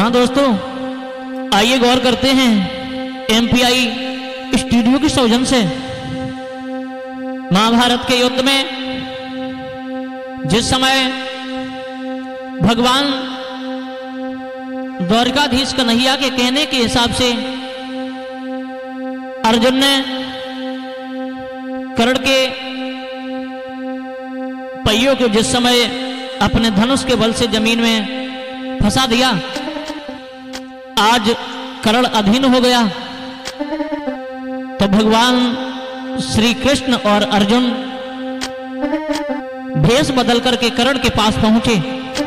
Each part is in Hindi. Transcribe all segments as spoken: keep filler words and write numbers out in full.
हाँ दोस्तों, आइए गौर करते हैं एमपीआई स्टूडियो के सौजन्य से महाभारत के युद्ध में जिस समय भगवान द्वारकाधीश कन्हैया के कहने के हिसाब से अर्जुन ने कर्ण के पहियों को जिस समय अपने धनुष के बल से जमीन में फंसा दिया, आज कर्ण अधीन हो गया। तो भगवान श्री कृष्ण और अर्जुन भेष बदल करके कर्ण के पास पहुंचे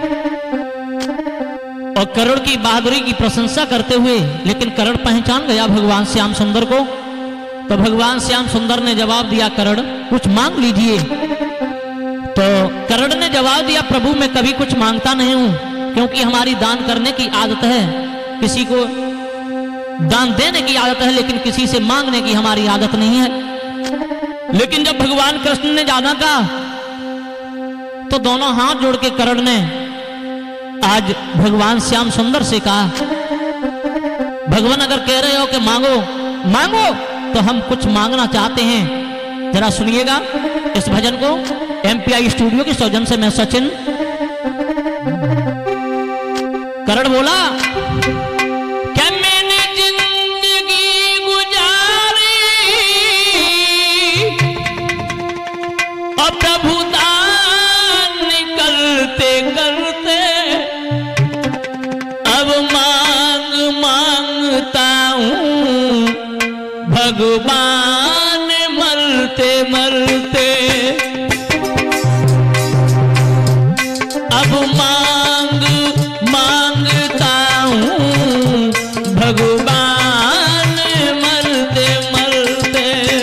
और कर्ण की बहादुरी की प्रशंसा करते हुए, लेकिन कर्ण पहचान गया भगवान श्याम सुंदर को। तो भगवान श्याम सुंदर ने जवाब दिया, कर्ण कुछ मांग लीजिए। तो कर्ण ने जवाब दिया, प्रभु मैं कभी कुछ मांगता नहीं हूं, क्योंकि हमारी दान करने की आदत है, किसी को दान देने की आदत है, लेकिन किसी से मांगने की हमारी आदत नहीं है। लेकिन जब भगवान कृष्ण ने जाना कहा तो दोनों हाथ जोड़ के कर्ण ने आज भगवान श्याम सुंदर से कहा, भगवान अगर कह रहे हो कि मांगो मांगो तो हम कुछ मांगना चाहते हैं। जरा सुनिएगा इस भजन को एमपीआई स्टूडियो के सौजन्य से। मैं सचिन। कर्ण बोला, क्या मैंने जिंदगी गुजारी और प्रभु दान करते करते अब मांग मांगता हूं भगवान मरते मरते, अब मांग मांगता हूं भगवान मरते मरते।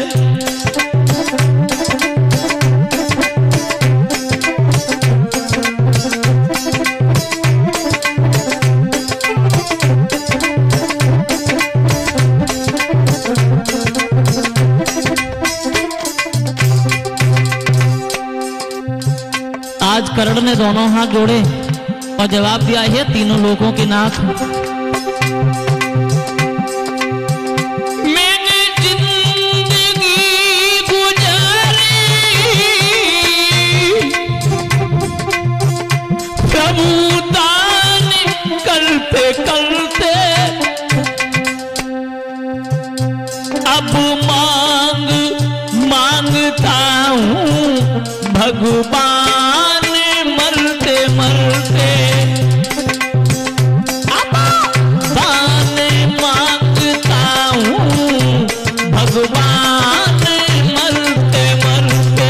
आज कर्ण ने दोनों हाथ जोड़े और जवाब दिया, है तीनों लोगों के नाथ, मैंने जिंदगी गुजारी प्रभु दान करते करते अब मांग मांगता हूं भगवान मरते मरते, दान मांगता हूं भगवान मरते मरते।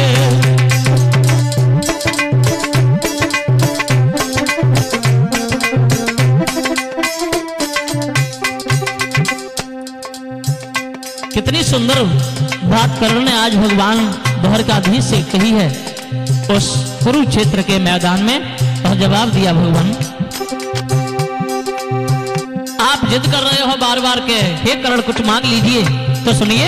कितनी सुंदर बात कर्ण ने आज भगवान द्वारकाधीश से कही है उस कुरुक्षेत्र के मैदान में। और जवाब दिया भगवान, आप जिद कर रहे हो बार बार के, हे कर्ण कुछ मांग लीजिए। तो सुनिए,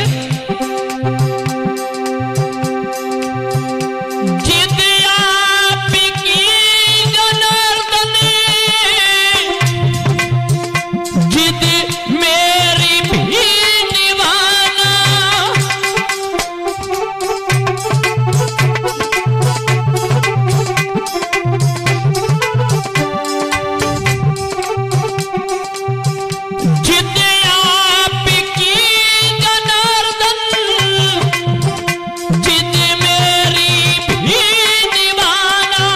जिद आपकी जनार्दन, जिद मेरी भी निभाना, जिद आपकी जनार्दन, जिद मेरी भी निभाना,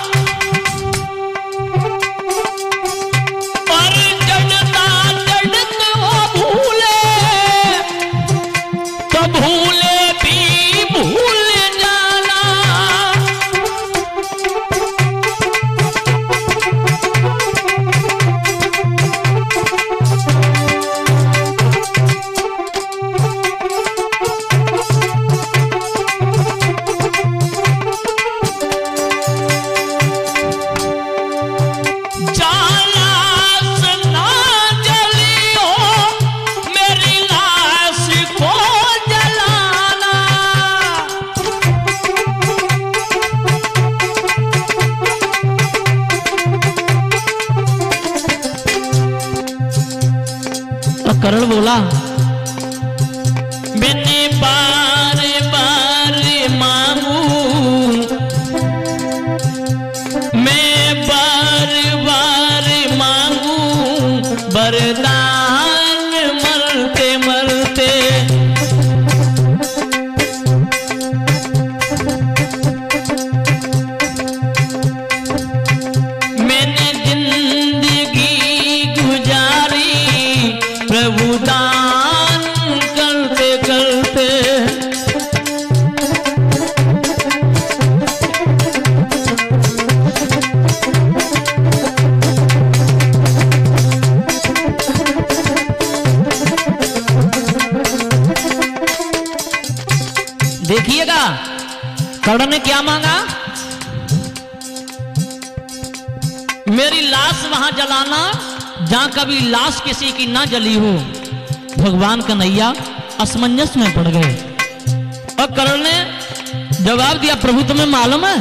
और जड़ता जड़त वो भूले तो भूले भी भूल जाना। जालास ना जलियो मेरी लाश को जलाना, और करण बोला, मैंने बार बार मांगू, मैं बार बार मांगू वरदान मरते मरते। मैंने जिंदगी गुजारी प्रभु दान करते करते। देखिएगा कर्ण ने क्या मांगा, मेरी लाश वहां जलाना जहां कभी लाश किसी की ना जली हो। भगवान कन्हैया असमंजस में पड़ गए और कर्ण ने जवाब दिया, प्रभु तुम्हें मालूम है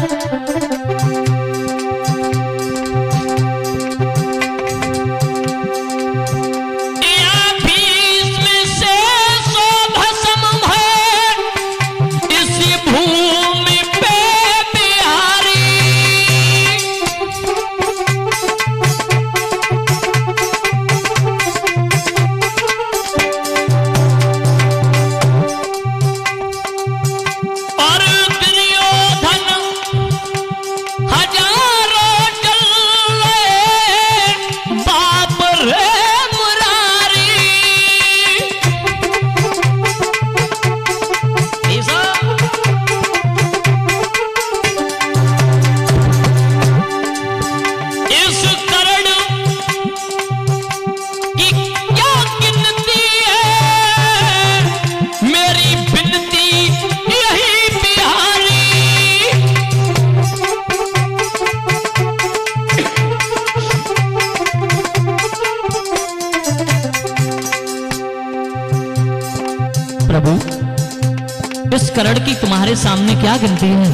प्रभु, इस करण की तुम्हारे सामने क्या गिनती है?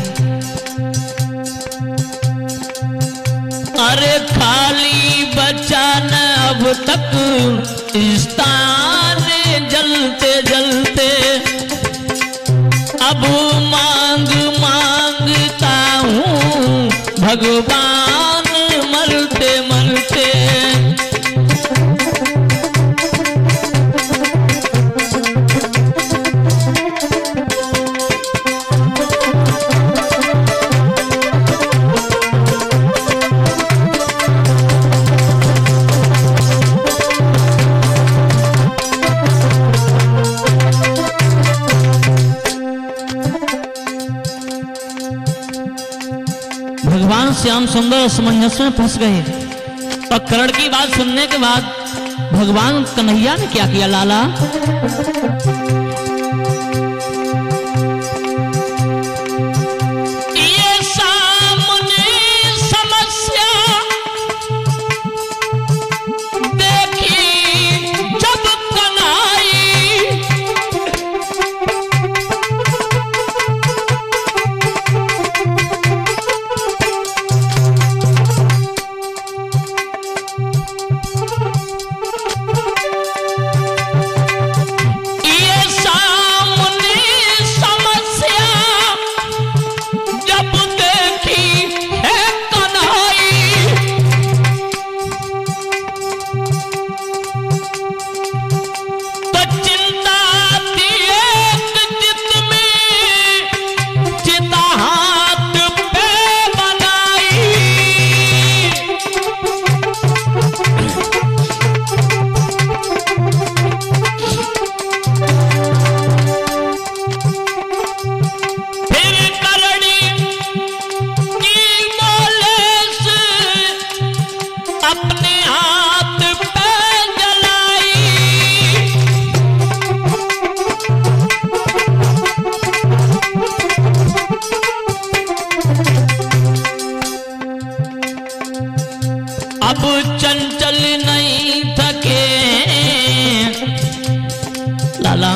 अरे खाली बचा न अब तक स्थान जलते जलते, अब मांग मांगता हूँ भगवान मरते मरते। भगवान श्याम सुंदर असमंजस में फंस गए और कर्ण की बात सुनने के बाद भगवान कन्हैया ने क्या किया, लाला ये सामने समस्या देखी जब कन्हैया, अब चंचल नहीं थके लाला,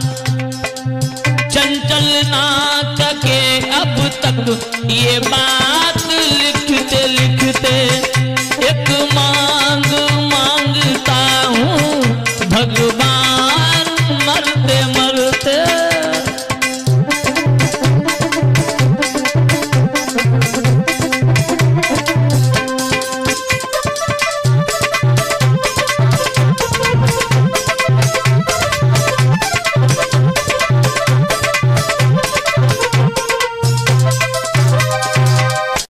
चंचल ना थके अब तक ये बात लिखते लिखते।